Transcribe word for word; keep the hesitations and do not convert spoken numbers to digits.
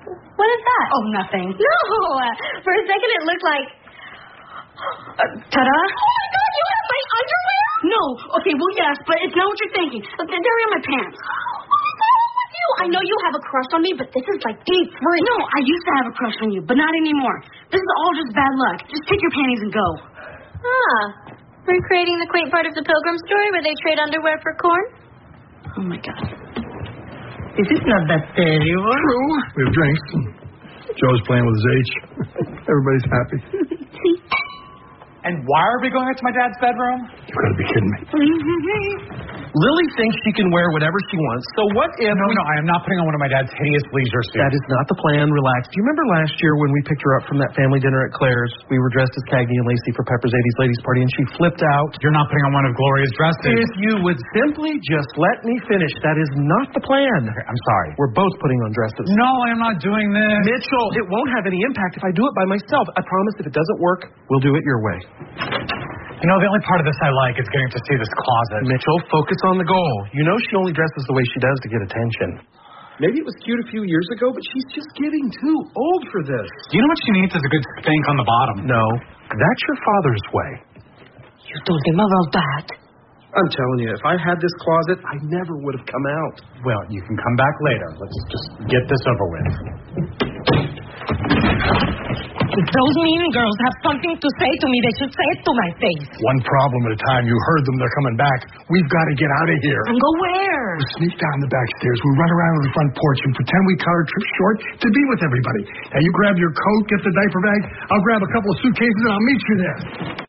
What is that? Oh, nothing. No! Uh, for a second it looked like... Uh, ta-da? Oh, my God, you have my underwear? No. Okay, well, yes, but it's not what you're thinking. They're in my pants. What is wrong with you? I know you have a crush on me, but this is like deep free. No, I used to have a crush on you, but not anymore. This is all just bad luck. Just take your panties and go. Ah. Recreating the quaint part of the Pilgrim story where they trade underwear for corn? Oh, my God. This is not that terrible. True. We have drinks. Joe's playing with his H. Everybody's happy. And why are we going up to my dad's bedroom? You gotta be kidding me. Lily thinks she can wear whatever she wants, so what if... No, we... no, I am not putting on one of my dad's hideous leisure suits. That is not the plan. Relax. Do you remember last year when we picked her up from that family dinner at Claire's? We were dressed as Cagney and Lacey for Pepper's eighties Ladies Party, and she flipped out. You're not putting on one of Gloria's dresses. If you would simply just let me finish. That is not the plan. Okay, I'm sorry. We're both putting on dresses. No, I am not doing this. Mitchell, it won't have any impact if I do it by myself. I promise if it doesn't work, we'll do it your way. You know, the only part of this I like is getting to see this closet. Mitchell, focus on the goal. You know she only dresses the way she does to get attention. Maybe it was cute a few years ago, but she's just getting too old for this. Do you know what she needs is a good spank on the bottom? No, that's your father's way. You told him about that. I'm telling you, if I had this closet, I never would have come out. Well, you can come back later. Let's just get this over with. If those mean girls have something to say to me, they should say it to my face. One problem at a time. You heard them. They're coming back. We've got to get out of here. And go where? We sneak down the back stairs. We run around on the front porch and pretend we cut our trip short to be with everybody. Now, you grab your coat, get the diaper bag. I'll grab a couple of suitcases, and I'll meet you there.